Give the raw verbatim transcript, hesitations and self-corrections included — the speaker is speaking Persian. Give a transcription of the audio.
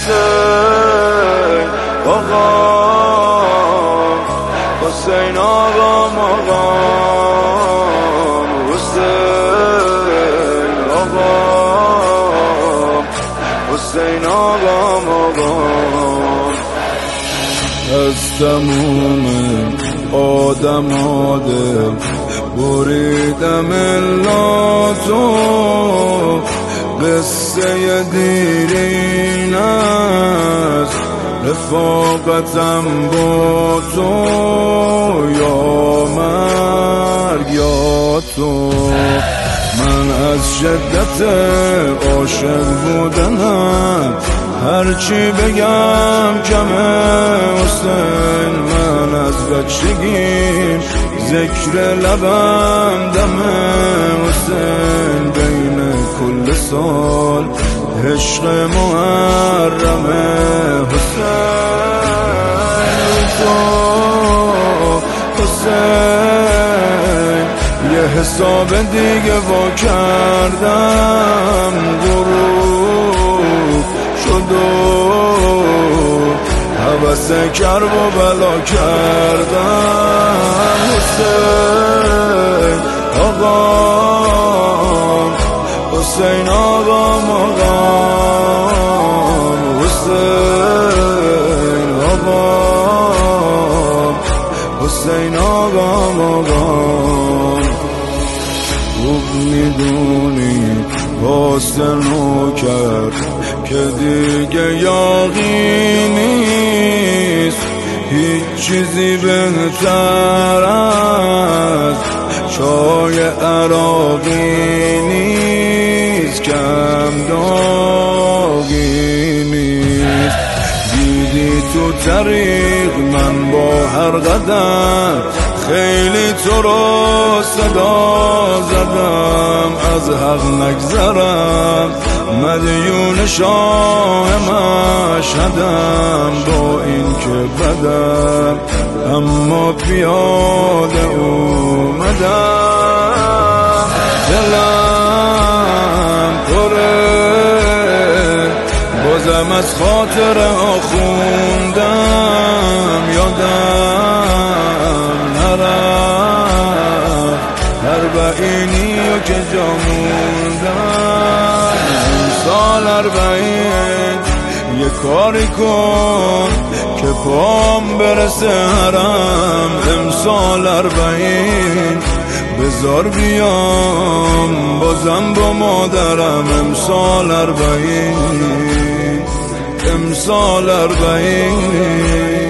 حسین آقام، حسین آقام آقام، حسین آقام، حسین آقام آقام. از تموم آدم آدم بریدم اللاتو، قصه دیرین است رفاقتم با تو، یا مرگ یا تو. من از شدت عاشق بودنم هرچی بگم کمه حسین. من از بچگیم ذکر لبم دمه حسین، بین کل سال عشق محرمه حسین. تو حسین یه حساب دیگه وا کردم، غروب شد و حوث کرب و بلا کردم. حسین آقام، حسین آقام آقام، حسین آقام، حسین آقام آقام. خوب میدونی واسه نوکر که دیگه یاغی نیست، هیچ چیزی بهتر از چای عراقی نیست، کم داغی نیست. دیدی تو طریق من با هر قدم خیلی تو رو صدا زدم، از حق نگذرم مدیون شاه مشهدم، با این که بدم اما پیاده اومدم. دلم پره بازم از خاطره ها خوندم، یادم نرفت اربعینی و که جا موندم. سال اربعین یه کاری کن که پام برسه حرم، امسال اربعین بزار بیام بازم با مادرم، امسال اربعین، امسال اربعین.